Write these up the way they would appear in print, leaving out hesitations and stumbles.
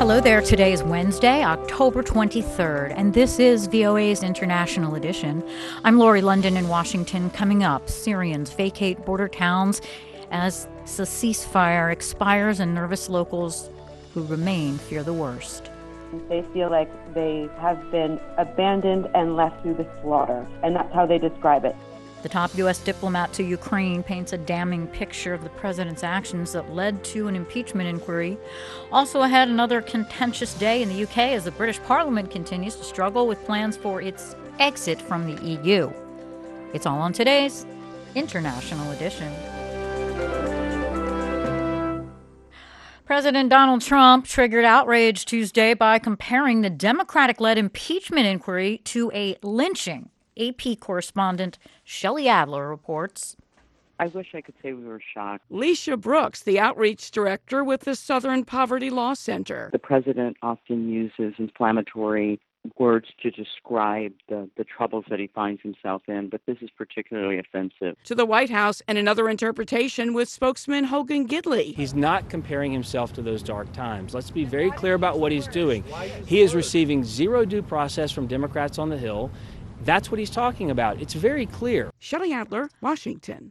Hello there. Today is Wednesday, October 23rd, and this is VOA's International Edition. I'm Lori London in Washington. Coming up, Syrians vacate border towns as the ceasefire expires and nervous locals who remain fear the worst. They feel like they have been abandoned and left through the slaughter, and that's how they describe it. The top U.S. diplomat to Ukraine paints a damning picture of the president's actions that led to an impeachment inquiry. Also ahead, another contentious day in the U.K. as the British Parliament continues to struggle with plans for its exit from the EU. It's all on today's International Edition. President Donald Trump triggered outrage Tuesday by comparing the Democratic-led impeachment inquiry to a lynching. AP correspondent Shelley Adler reports. I wish I could say we were shocked. Leisha Brooks, the outreach director with the Southern Poverty Law Center. The president often uses inflammatory words to describe the troubles that he finds himself in, but this is particularly offensive. To the White House and another interpretation with spokesman Hogan Gidley. He's not comparing himself to those dark times. Let's be very clear about what he's doing. He is receiving zero due process from Democrats on the Hill. That's what he's talking about. It's very clear. Shelley Adler, Washington.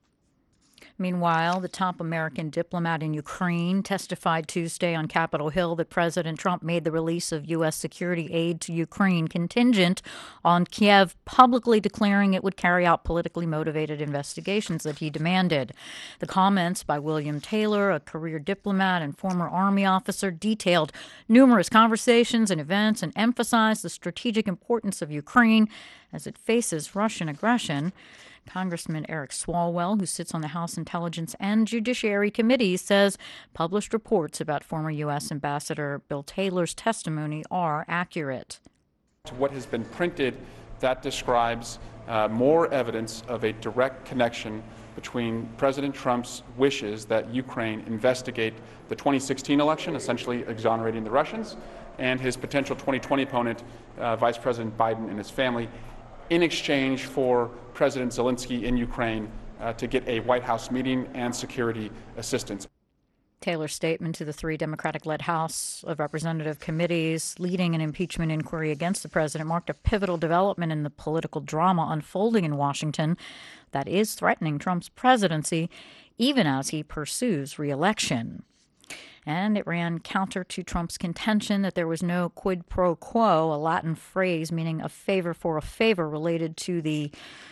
Meanwhile, the top American diplomat in Ukraine testified Tuesday on Capitol Hill that President Trump made the release of U.S. security aid to Ukraine contingent on Kiev publicly declaring it would carry out politically motivated investigations that he demanded. The comments by William Taylor, a career diplomat and former Army officer, detailed numerous conversations and events and emphasized the strategic importance of Ukraine as it faces Russian aggression. Congressman Eric Swalwell, who sits on the House Intelligence and Judiciary Committee, says published reports about former U.S. Ambassador Bill Taylor's testimony are accurate. What has been printed that describes more evidence of a direct connection between President Trump's wishes that Ukraine investigate the 2016 election, essentially exonerating the Russians, and his potential 2020 opponent, Vice President Biden and his family, in exchange for President Zelensky in Ukraine to get a White House meeting and security assistance. Taylor's statement to the three Democratic-led House of Representative committees leading an impeachment inquiry against the president marked a pivotal development in the political drama unfolding in Washington that is threatening Trump's presidency, even as he pursues re-election. And it ran counter to Trump's contention that there was no quid pro quo, a Latin phrase meaning a favor for a favor related to the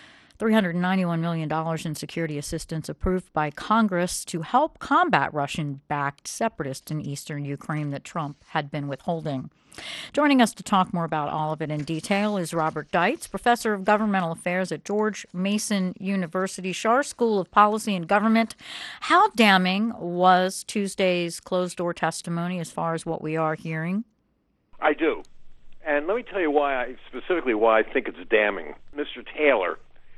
$391 million in security assistance approved by Congress to help combat Russian-backed separatists in eastern Ukraine that Trump had been withholding. Joining us to talk more about all of it in detail is Robert Deitz, professor of governmental affairs at George Mason University Schar School of Policy and Government. How damning was Tuesday's closed-door testimony as far as what we are hearing? I do. And let me tell you why I think it's damning. Mr. Taylor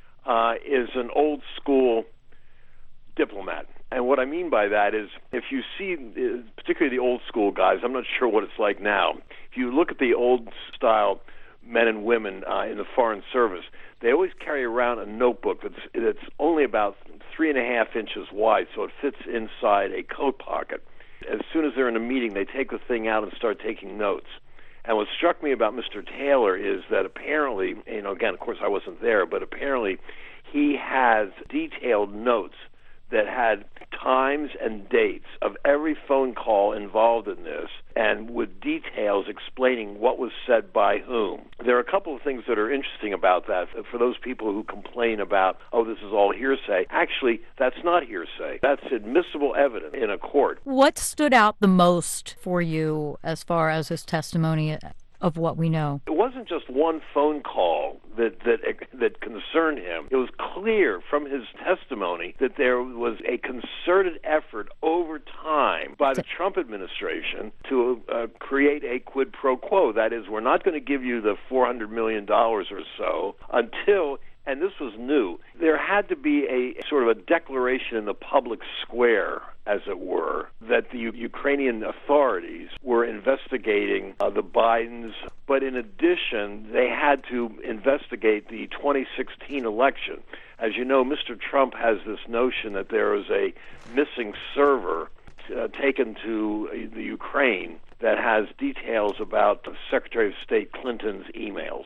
is an old-school diplomat. And what I mean by that is if you see, particularly the old-school guys, I'm not sure what it's like now. If you look at the old-style men and women in the Foreign Service, they always carry around a notebook that's only about 3.5 inches wide, so it fits inside a coat pocket. As soon as they're in a meeting, they take the thing out and start taking notes. And what struck me about Mr. Taylor is that apparently, again, of course I wasn't there, but apparently he has detailed notes that had times and dates of every phone call involved in this and with details explaining what was said by whom. There are a couple of things that are interesting about that. For those people who complain about, this is all hearsay, actually, that's not hearsay. That's admissible evidence in a court. What stood out the most for you as far as his testimony of what we know? It wasn't just one phone call that concerned him. It was clear from his testimony that there was a concerted effort over time by the Trump administration to create a quid pro quo. That is, we're not going to give you the $400 million or so until, and this was new, there had to be a sort of a declaration in the public square, as it were, that the Ukrainian authorities were investigating the Bidens, but in addition, they had to investigate the 2016 election. As you know, Mr. Trump has this notion that there is a missing server taken to the Ukraine that has details about Secretary of State Clinton's emails.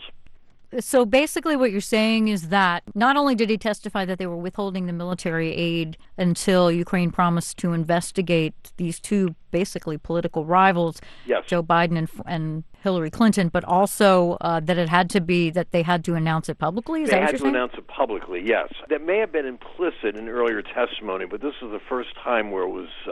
So basically what you're saying is that not only did he testify that they were withholding the military aid until Ukraine promised to investigate these two basically political rivals, yes, Joe Biden and Hillary Clinton, but also that it had to be that they had to announce it publicly? Is that what you're saying? They had to announce it publicly, yes. That may have been implicit in earlier testimony, but this is the first time where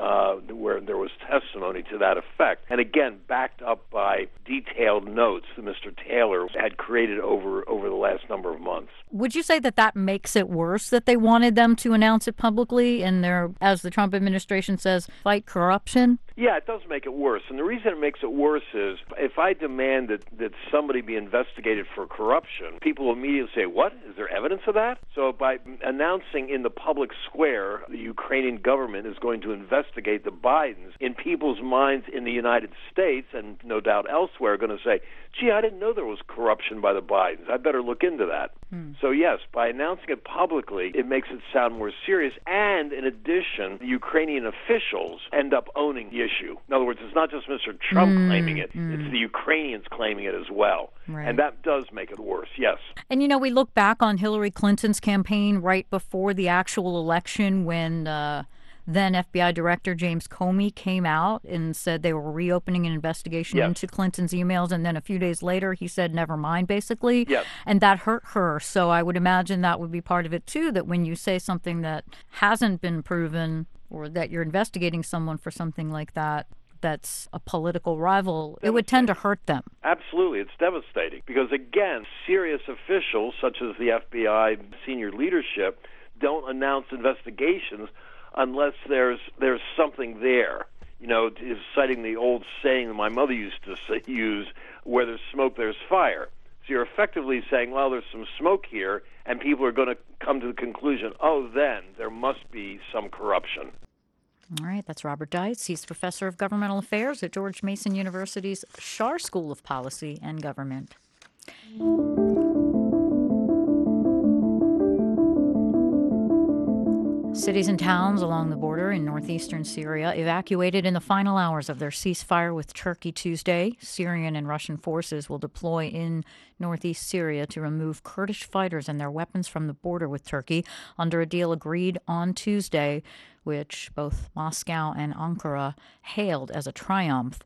there was testimony to that effect. And again, backed up by detailed notes that Mr. Taylor had created over the last number of months. Would you say that makes it worse that they wanted them to announce it publicly in their, as the Trump administration says, fight corruption? Yeah, it does make it worse. And the reason it makes it worse is if I demand that somebody be investigated for corruption, people immediately say, what? Is there evidence of that? So by announcing in the public square the Ukrainian government is going to investigate the Bidens, in people's minds in the United States and no doubt elsewhere are going to say, gee, I didn't know there was corruption by the Bidens. I better look into that. So yes, by announcing it publicly, it makes it sound more serious. And in addition, the Ukrainian officials end up owning the issue. In other words, it's not just Mr. Trump claiming it, it's the Ukrainians claiming it as well. Right. And that does make it worse, yes. And, we look back on Hillary Clinton's campaign right before the actual election when then FBI Director James Comey came out and said they were reopening an investigation into Clinton's emails. And then a few days later, he said, never mind, basically. Yes. And that hurt her. So I would imagine that would be part of it, too, that when you say something that hasn't been proven or that you're investigating someone for something like that, that's a political rival, it would tend to hurt them. Absolutely. It's devastating because, again, serious officials such as the FBI senior leadership don't announce investigations unless there's something there. Citing the old saying that my mother used to use, where there's smoke, there's fire. So you're effectively saying, well, there's some smoke here, and people are going to come to the conclusion, oh, then there must be some corruption. All right, that's Robert Deitz. He's professor of governmental affairs at George Mason University's Schar School of Policy and Government. Cities and towns along the border in northeastern Syria evacuated in the final hours of their ceasefire with Turkey Tuesday. Syrian and Russian forces will deploy in northeast Syria to remove Kurdish fighters and their weapons from the border with Turkey under a deal agreed on Tuesday, which both Moscow and Ankara hailed as a triumph.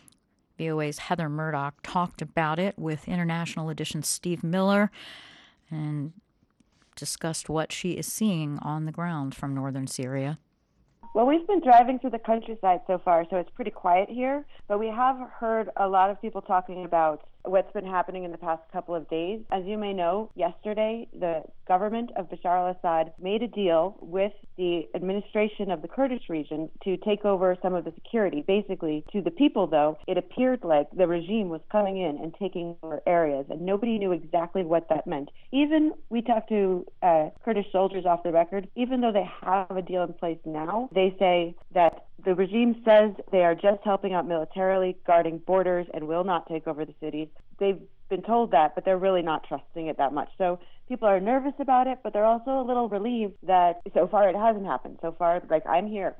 VOA's Heather Murdoch talked about it with International Edition's Steve Miller and discussed what she is seeing on the ground from northern Syria. Well, we've been driving through the countryside so far, so it's pretty quiet here. But we have heard a lot of people talking about what's been happening in the past couple of days. As you may know, yesterday, the government of Bashar al-Assad made a deal with the administration of the Kurdish region to take over some of the security. Basically, to the people, though, it appeared like the regime was coming in and taking over areas, and nobody knew exactly what that meant. Even we talked to Kurdish soldiers off the record, even though they have a deal in place now, they say that the regime says they are just helping out militarily, guarding borders, and will not take over the cities. They've been told that, but they're really not trusting it that much. So people are nervous about it, but they're also a little relieved that so far it hasn't happened. So far, like, I'm here.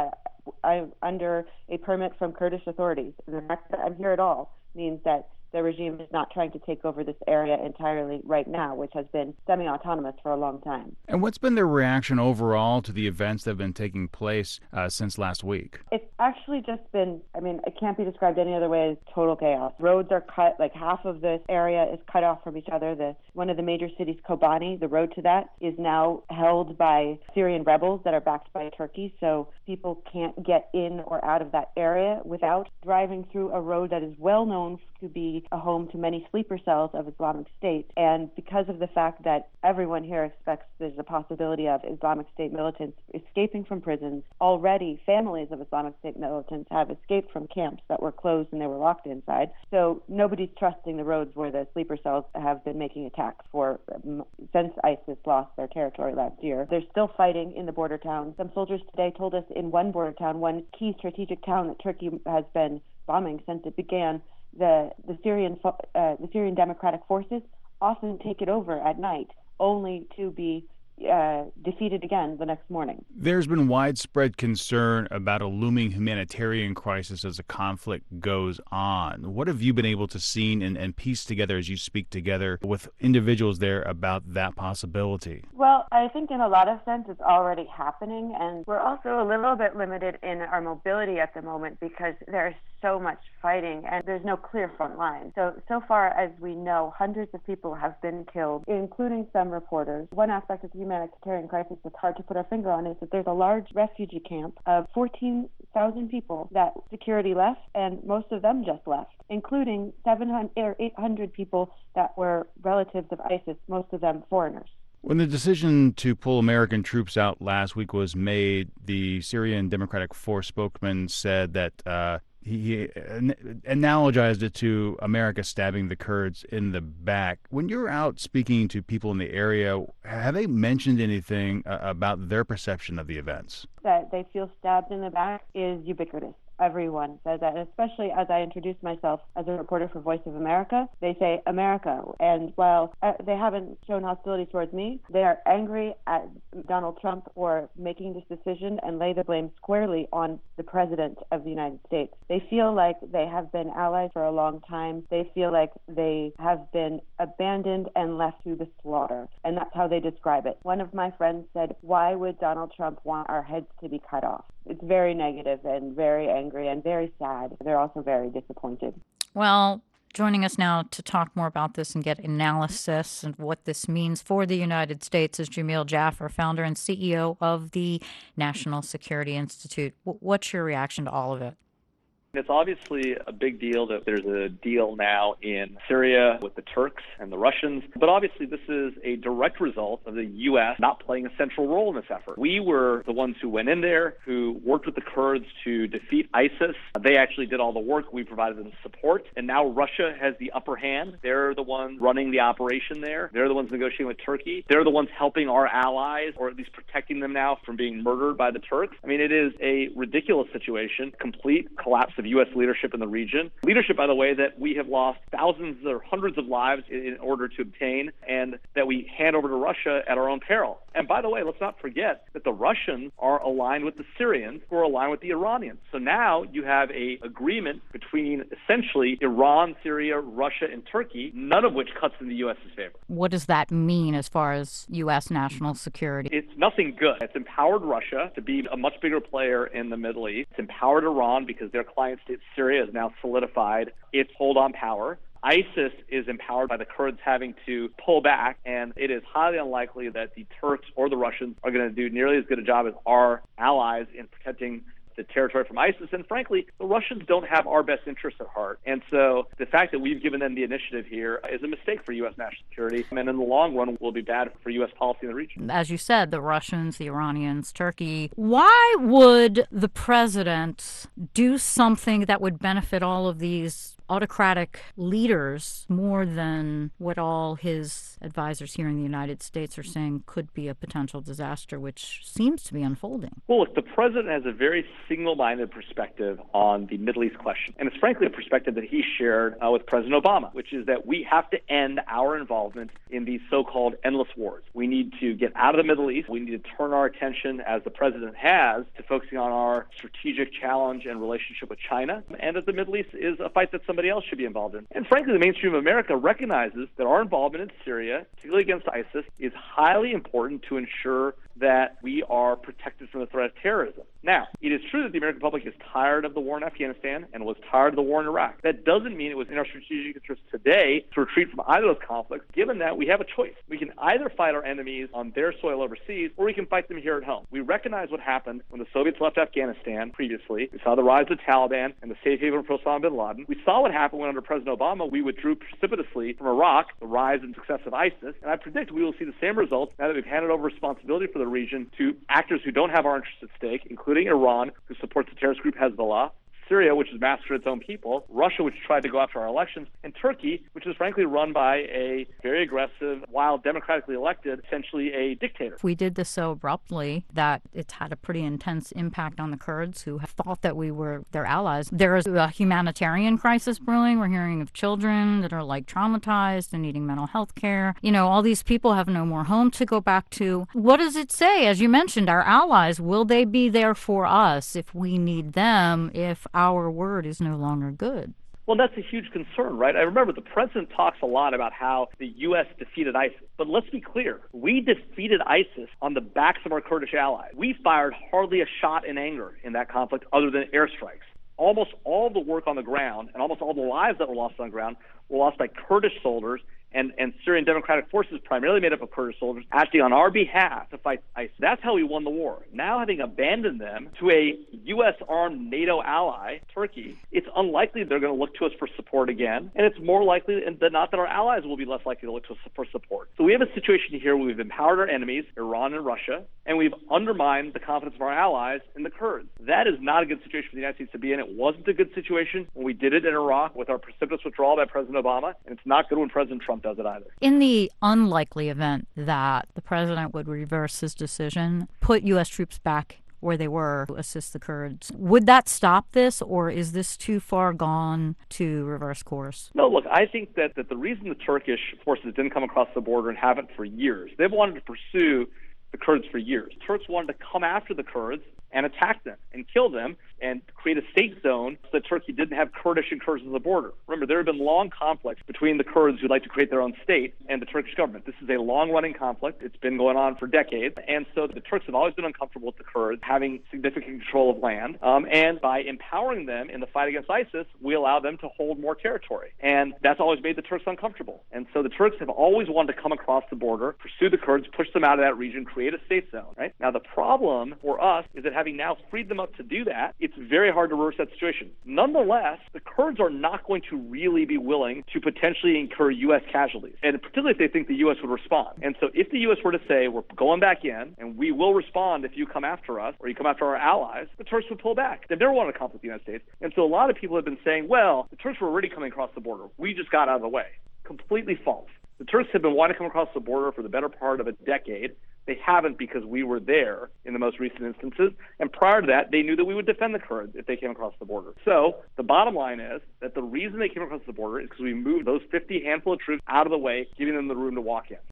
I'm under a permit from Kurdish authorities. And the fact that I'm here at all means that the regime is not trying to take over this area entirely right now, which has been semi-autonomous for a long time. And what's been their reaction overall to the events that have been taking place since last week? It's actually just been, it can't be described any other way as total chaos. Roads are cut, like half of this area is cut off from each other. One of the major cities, Kobani, the road to that is now held by Syrian rebels that are backed by Turkey, so people can't get in or out of that area without driving through a road that is well known to be a home to many sleeper cells of Islamic State. And because of the fact that everyone here expects there's a possibility of Islamic State militants escaping from prisons, already families of Islamic State militants have escaped from camps that were closed and they were locked inside. So nobody's trusting the roads where the sleeper cells have been making attacks for since ISIS lost their territory last year. They're still fighting in the border towns. Some soldiers today told us in one border town, one key strategic town that Turkey has been bombing since it began, the Syrian Democratic Forces often take it over at night, only to be defeated again the next morning. There's been widespread concern about a looming humanitarian crisis as the conflict goes on. What have you been able to see and piece together as you speak together with individuals there about that possibility? Well, I think in a lot of sense it's already happening, and we're also a little bit limited in our mobility at the moment because there's so much fighting and there's no clear front line. So far as we know, hundreds of people have been killed, including some reporters. One aspect of the humanitarian crisis that's hard to put our finger on is that there's a large refugee camp of 14,000 people that security left, and most of them just left, including 700 or 800 people that were relatives of ISIS, most of them foreigners. When the decision to pull American troops out last week was made, the Syrian Democratic Force spokesman said that he analogized it to America stabbing the Kurds in the back. When you're out speaking to people in the area, have they mentioned anything about their perception of the events? That they feel stabbed in the back is ubiquitous. Everyone says that, especially as I introduce myself as a reporter for Voice of America. They say America, and while they haven't shown hostility towards me, they are angry at Donald Trump for making this decision and lay the blame squarely on the President of the United States. They feel like they have been allies for a long time. They feel like they have been abandoned and left to the slaughter, and that's how they describe it. One of my friends said, "Why would Donald Trump want our heads to be cut off?" It's very negative and very angry and very sad. They're also very disappointed. Well, joining us now to talk more about this and get analysis and what this means for the United States is Jamil Jaffer, founder and CEO of the National Security Institute. What's your reaction to all of it? It's obviously a big deal that there's a deal now in Syria with the Turks and the Russians, but obviously this is a direct result of the U.S. not playing a central role in this effort. We were the ones who went in there, who worked with the Kurds to defeat ISIS. They actually did all the work. We provided them support, and now Russia has the upper hand. They're the ones running the operation there. They're the ones negotiating with Turkey. They're the ones helping our allies, or at least protecting them now from being murdered by the Turks. I mean, it is a ridiculous situation, complete collapse of U.S. leadership in the region. Leadership, by the way, that we have lost thousands or hundreds of lives in order to obtain, and that we hand over to Russia at our own peril. And by the way, let's not forget that the Russians are aligned with the Syrians, who are aligned with the Iranians. So now you have an agreement between essentially Iran, Syria, Russia, and Turkey, none of which cuts in the U.S.'s favor. What does that mean as far as U.S. national security? It's nothing good. It's empowered Russia to be a much bigger player in the Middle East. It's empowered Iran because their client state Syria has now solidified its hold on power. ISIS is empowered by the Kurds having to pull back, and it is highly unlikely that the Turks or the Russians are going to do nearly as good a job as our allies in protecting the territory from ISIS. And frankly, the Russians don't have our best interests at heart. And so the fact that we've given them the initiative here is a mistake for U.S. national security, and in the long run will be bad for U.S. policy in the region. As you said, the Russians, the Iranians, Turkey. Why would the president do something that would benefit all of these autocratic leaders more than what all his advisors here in the United States are saying could be a potential disaster, which seems to be unfolding? Well, look, the president has a very single-minded perspective on the Middle East question. And it's frankly a perspective that he shared with President Obama, which is that we have to end our involvement in these so-called endless wars. We need to get out of the Middle East. We need to turn our attention, as the president has, to focusing on our strategic challenge and relationship with China, and that the Middle East is a fight that somebody else should be involved in. And frankly, the mainstream of America recognizes that our involvement in Syria, particularly against ISIS, is highly important to ensure that we are protected from the threat of terrorism. Now, it is true that the American public is tired of the war in Afghanistan and was tired of the war in Iraq. That doesn't mean it was in our strategic interest today to retreat from either of those conflicts, given that we have a choice. We can either fight our enemies on their soil overseas, or we can fight them here at home. We recognize what happened when the Soviets left Afghanistan previously. We saw the rise of the Taliban and the safe haven for Osama bin Laden. We saw what happened when under President Obama we withdrew precipitously from Iraq, the rise and success of ISIS, and I predict we will see the same results now that we've handed over responsibility for the region to actors who don't have our interests at stake, including Iran, who supports the terrorist group Hezbollah, Syria, which has massacred its own people, Russia, which tried to go after our elections, and Turkey, which is frankly run by a very aggressive, while democratically elected, essentially a dictator. We did this so abruptly that it's had a pretty intense impact on the Kurds who have thought that we were their allies. There is a humanitarian crisis brewing. We're hearing of children that are like traumatized and needing mental health care. You know, all these people have no more home to go back to. What does it say? As you mentioned, our allies, will they be there for us if we need them, if our word is no longer good? Well, that's a huge concern, right? I remember the president talks a lot about how the U.S. defeated ISIS. But let's be clear. We defeated ISIS on the backs of our Kurdish allies. We fired hardly a shot in anger in that conflict other than airstrikes. Almost all the work on the ground and almost all the lives that were lost on the ground were lost by Kurdish soldiers and Syrian Democratic Forces, primarily made up of Kurdish soldiers, acting on our behalf to fight ISIS. That's how we won the war. Now, having abandoned them to a U.S.-armed NATO ally, Turkey, it's unlikely they're going to look to us for support again, and it's more likely than not that our allies will be less likely to look to us for support. So we have a situation here where we've empowered our enemies, Iran and Russia, and we've undermined the confidence of our allies in the Kurds. That is not a good situation for the United States to be in. It wasn't a good situation when we did it in Iraq with our precipitous withdrawal by President Obama, and it's not good when President Trump does it either. In the unlikely event that the president would reverse his decision, put U.S. troops back where they were to assist the Kurds, would that stop this, or is this too far gone to reverse course? No, look, I think that the reason the Turkish forces didn't come across the border and haven't for years, they've wanted to pursue the Kurds for years. Turks wanted to come after the Kurds and attack them and kill them and create a state zone so that Turkey didn't have Kurdish incursions at the border. Remember, there have been long conflicts between the Kurds who'd like to create their own state and the Turkish government. This is a long-running conflict. It's been going on for decades. And so the Turks have always been uncomfortable with the Kurds having significant control of land. And by empowering them in the fight against ISIS, we allow them to hold more territory. And that's always made the Turks uncomfortable. And so the Turks have always wanted to come across the border, pursue the Kurds, push them out of that region, create a state zone. Right? Now, the problem for us is that having now freed them up to do that, it's very hard to reverse that situation. Nonetheless, the Kurds are not going to really be willing to potentially incur U.S. casualties, and particularly if they think the U.S. would respond. And so if the U.S. were to say, we're going back in, and we will respond if you come after us, or you come after our allies, the Turks would pull back. They've never wanted to conflict with the United States. And so a lot of people have been saying, well, the Turks were already coming across the border. We just got out of the way. Completely false. The Turks have been wanting to come across the border for the better part of a decade. They haven't because we were there in the most recent instances. And prior to that, they knew that we would defend the Kurds if they came across the border. So the bottom line is that the reason they came across the border is because we moved those 50 handful of troops out of the way, giving them the room to walk in.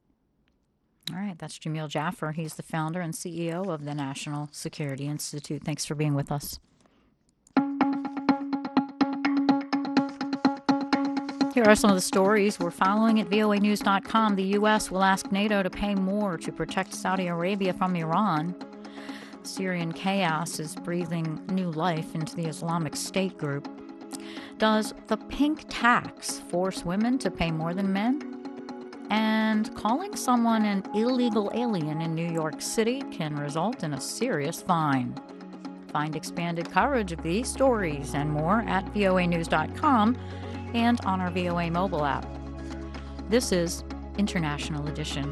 All right, that's Jamil Jaffer. He's the founder and CEO of the National Security Institute. Thanks for being with us. Here are some of the stories we're following at voanews.com. The U.S. will ask NATO to pay more to protect Saudi Arabia from Iran. Syrian chaos is breathing new life into the Islamic State group. Does the pink tax force women to pay more than men? And calling someone an illegal alien in New York City can result in a serious fine. Find expanded coverage of these stories and more at voanews.com. and on our VOA mobile app. This is International Edition.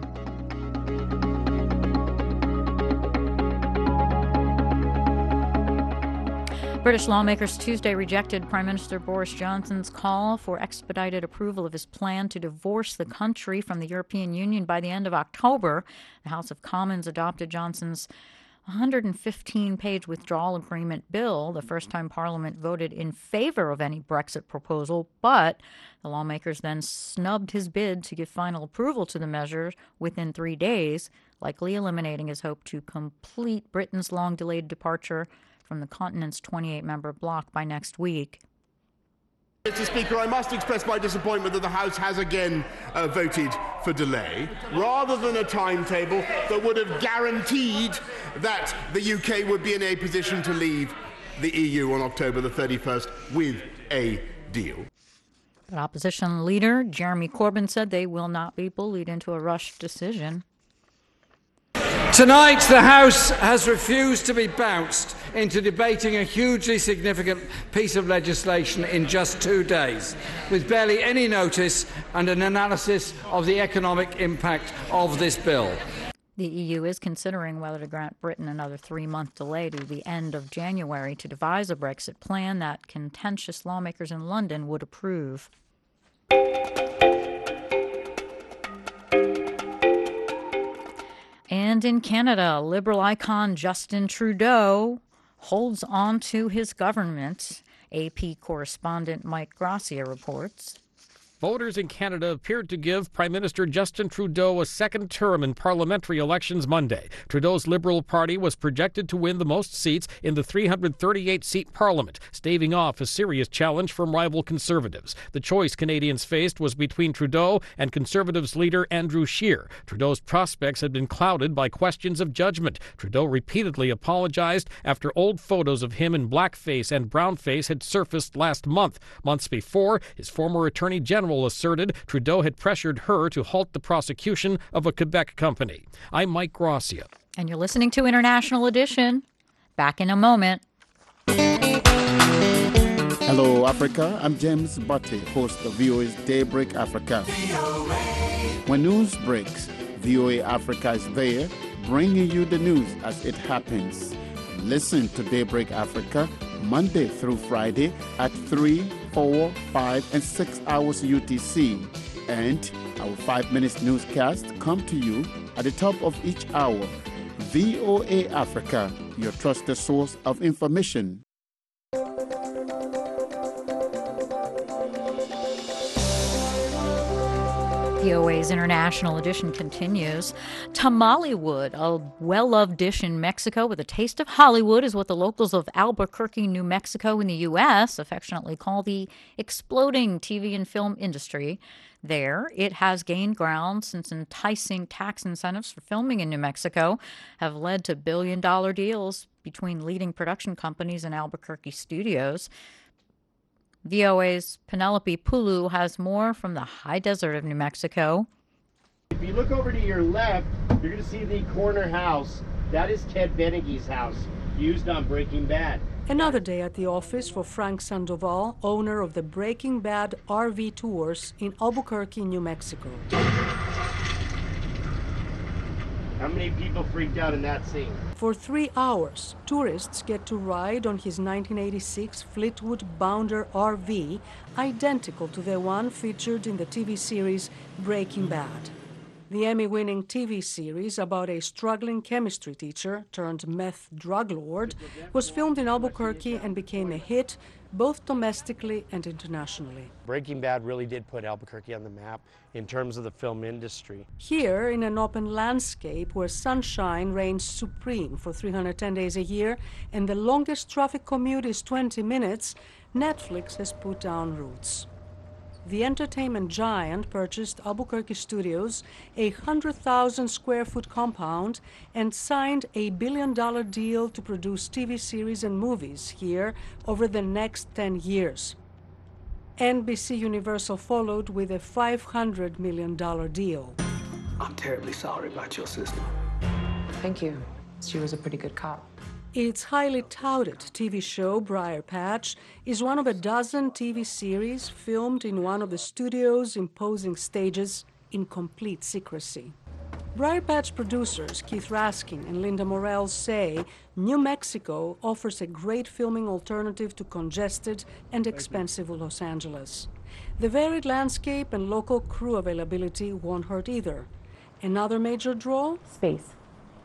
British lawmakers Tuesday rejected Prime Minister Boris Johnson's call for expedited approval of his plan to divorce the country from the European Union by the end of October. The House of Commons adopted Johnson's 115-page withdrawal agreement bill, the first time Parliament voted in favor of any Brexit proposal, but the lawmakers then snubbed his bid to give final approval to the measure within 3 days, likely eliminating his hope to complete Britain's long-delayed departure from the continent's 28-member bloc by next week. Mr. Speaker, I must express my disappointment that the House has again voted for delay, rather than a timetable that would have guaranteed that the UK would be in a position to leave the EU on October the 31st with a deal. But opposition leader Jeremy Corbyn said they will not be bullied into a rushed decision. Tonight, the House has refused to be bounced into debating a hugely significant piece of legislation in just 2 days, with barely any notice and an analysis of the economic impact of this bill. The EU is considering whether to grant Britain another 3-month delay to the end of January to devise a Brexit plan that contentious lawmakers in London would approve. And in Canada, Liberal icon Justin Trudeau holds on to his government. AP correspondent Mike Gracia reports. Voters in Canada appeared to give Prime Minister Justin Trudeau a second term in parliamentary elections Monday. Trudeau's Liberal Party was projected to win the most seats in the 338-seat parliament, staving off a serious challenge from rival Conservatives. The choice Canadians faced was between Trudeau and Conservatives leader Andrew Scheer. Trudeau's prospects had been clouded by questions of judgment. Trudeau repeatedly apologized after old photos of him in blackface and brownface had surfaced last month. Months before, his former Attorney General asserted Trudeau had pressured her to halt the prosecution of a Quebec company. I'm Mike Gracia. And you're listening to International Edition. Back in a moment. Hello, Africa. I'm James Butte, host of VOA's Daybreak Africa. When news breaks, VOA Africa is there, bringing you the news as it happens. Listen to Daybreak Africa Monday through Friday at 3, 4, 5, and 6 hours UTC. And our 5 minutes newscast come to you at the top of each hour. VOA Africa, your trusted source of information. VOA's International Edition continues. Tamalewood, a well-loved dish in Mexico with a taste of Hollywood, is what the locals of Albuquerque, New Mexico in the U.S. affectionately call the exploding TV and film industry. There, it has gained ground since enticing tax incentives for filming in New Mexico have led to billion-dollar deals between leading production companies and Albuquerque studios. VOA's Penelope Pulu has more from the high desert of New Mexico. If you look over to your left, you're going to see the corner house. That is Ted Bennige's house, used on Breaking Bad. Another day at the office for Frank Sandoval, owner of the Breaking Bad RV tours in Albuquerque, New Mexico. How many people freaked out in that scene? For 3 hours, tourists get to ride on his 1986 Fleetwood Bounder RV, identical to the one featured in the TV series Breaking Bad. The Emmy-winning TV series about a struggling chemistry teacher turned meth drug lord was filmed in Albuquerque and became a hit both domestically and internationally. Breaking Bad really did put Albuquerque on the map in terms of the film industry. Here, in an open landscape where sunshine reigns supreme for 310 days a year and the longest traffic commute is 20 minutes, Netflix has put down roots. The entertainment giant purchased Albuquerque Studios, a 100,000-square-foot compound, and signed a $1 billion deal to produce TV series and movies here over the next 10 years. NBC Universal followed with a $500 million deal. I'm terribly sorry about your sister. Thank you. She was a pretty good cop. Its highly touted TV show, Briar Patch, is one of a dozen TV series filmed in one of the studio's imposing stages in complete secrecy. Briar Patch producers Keith Raskin and Linda Morel say New Mexico offers a great filming alternative to congested and expensive Los Angeles. The varied landscape and local crew availability won't hurt either. Another major draw? Space.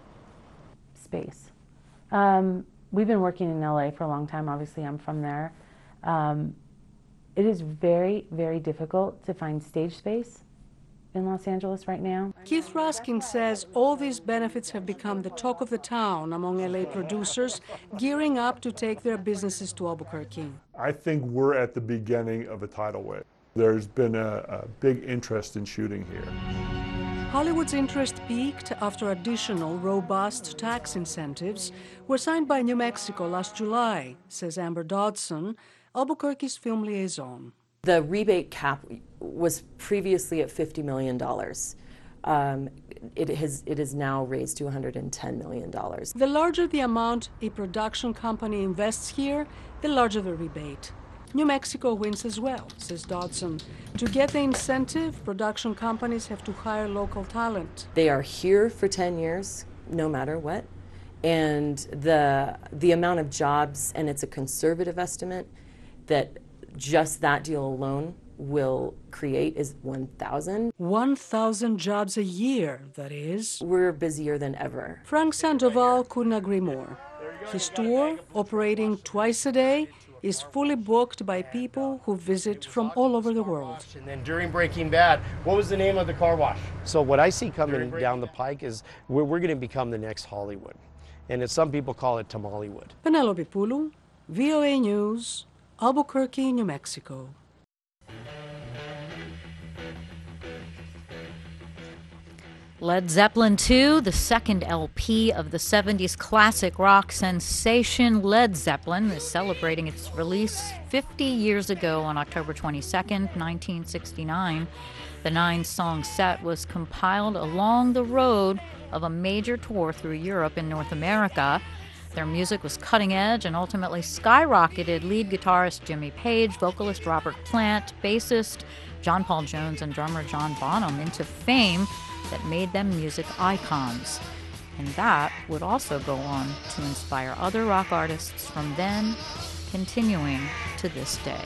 We've been working in LA for a long time. Obviously, I'm from there. It is very, very difficult to find stage space in Los Angeles right now. Keith Raskin says all these benefits have become the talk of the town among LA producers gearing up to take their businesses to Albuquerque. I think we're at the beginning of a tidal wave. There's been a big interest in shooting here. Hollywood's interest peaked after additional robust tax incentives were signed by New Mexico last July, says Amber Dodson, Albuquerque's film liaison. The rebate cap was previously at $50 million. It is now raised to $110 million. The larger the amount a production company invests here, the larger the rebate. New Mexico wins as well, says Dodson. To get the incentive, production companies have to hire local talent. They are here for 10 years, no matter what. And the amount of jobs, and it's a conservative estimate, that just that deal alone will create is 1,000. 1,000 jobs a year, that is. We're busier than ever. Frank Sandoval couldn't agree more. His tour, operating twice a day, is fully booked by people who visit from all over the world. And then during Breaking Bad, what was the name of the car wash? So what I see coming down the pike is we're going to become the next Hollywood. And some people call it Tamalewood. Penelope Pulu, VOA News, Albuquerque, New Mexico. Led Zeppelin II, the second LP of the 70s classic rock sensation Led Zeppelin, is celebrating its release 50 years ago on October 22nd, 1969. The 9-song set was compiled along the road of a major tour through Europe and North America. Their music was cutting edge and ultimately skyrocketed lead guitarist Jimmy Page, vocalist Robert Plant, bassist John Paul Jones, and drummer John Bonham into fame that made them music icons. And that would also go on to inspire other rock artists from then, continuing to this day.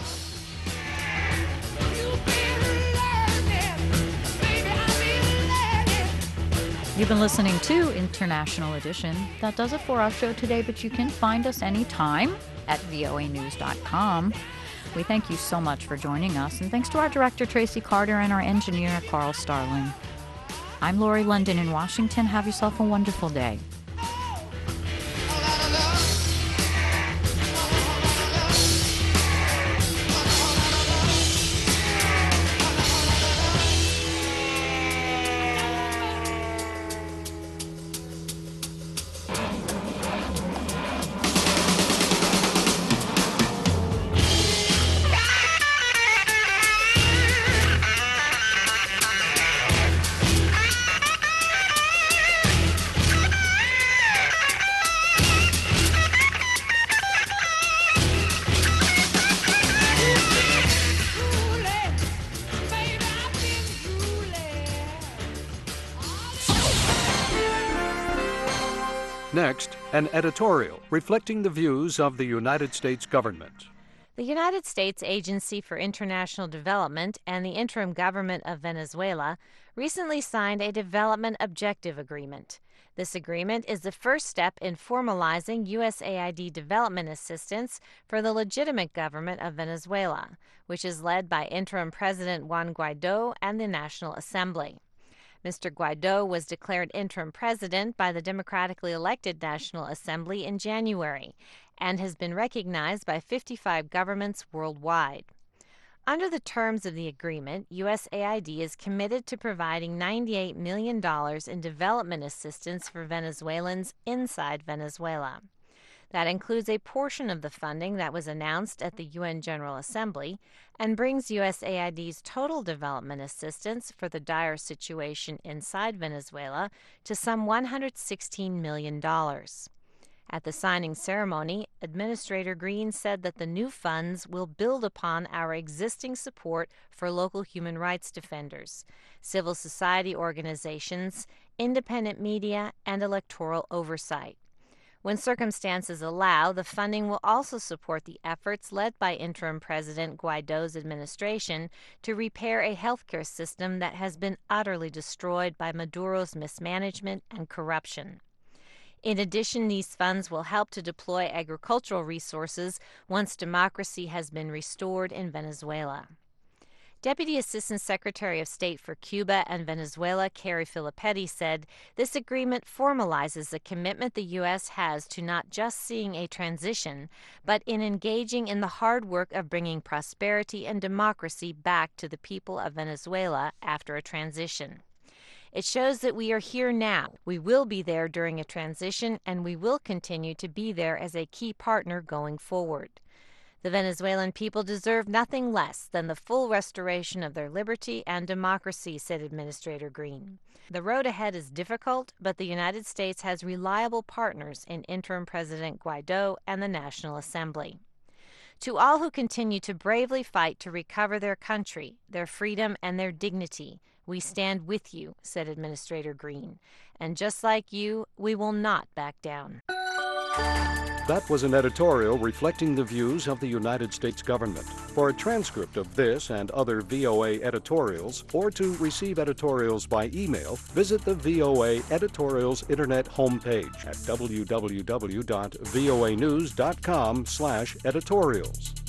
You've been listening to International Edition. That does it for our show today, but you can find us anytime at voanews.com. We thank you so much for joining us, and thanks to our director, Tracy Carter, and our engineer, Carl Starling. I'm Lori London in Washington. Have yourself a wonderful day. Next, an editorial reflecting the views of the United States government. The United States Agency for International Development and the interim government of Venezuela recently signed a development objective agreement. This agreement is the first step in formalizing USAID development assistance for the legitimate government of Venezuela, which is led by interim President Juan Guaido and the National Assembly. Mr. Guaido was declared interim president by the democratically elected National Assembly in January and has been recognized by 55 governments worldwide. Under the terms of the agreement, USAID is committed to providing $98 million in development assistance for Venezuelans inside Venezuela. That includes a portion of the funding that was announced at the UN General Assembly and brings USAID's total development assistance for the dire situation inside Venezuela to some $116 million. At the signing ceremony, Administrator Green said that the new funds will build upon our existing support for local human rights defenders, civil society organizations, independent media, and electoral oversight. When circumstances allow, the funding will also support the efforts led by interim President Guaido's administration to repair a healthcare system that has been utterly destroyed by Maduro's mismanagement and corruption. In addition, these funds will help to deploy agricultural resources once democracy has been restored in Venezuela. Deputy Assistant Secretary of State for Cuba and Venezuela, Carrie Filippetti, said this agreement formalizes the commitment the U.S. has to not just seeing a transition, but in engaging in the hard work of bringing prosperity and democracy back to the people of Venezuela after a transition. It shows that we are here now. We will be there during a transition, and we will continue to be there as a key partner going forward. The Venezuelan people deserve nothing less than the full restoration of their liberty and democracy, said Administrator Green. The road ahead is difficult, but the United States has reliable partners in interim President Guaido and the National Assembly. To all who continue to bravely fight to recover their country, their freedom, and their dignity, we stand with you, said Administrator Green. And just like you, we will not back down. That was an editorial reflecting the views of the United States government. For a transcript of this and other VOA editorials, or to receive editorials by email, visit the VOA Editorials Internet homepage at www.voanews.com/editorials.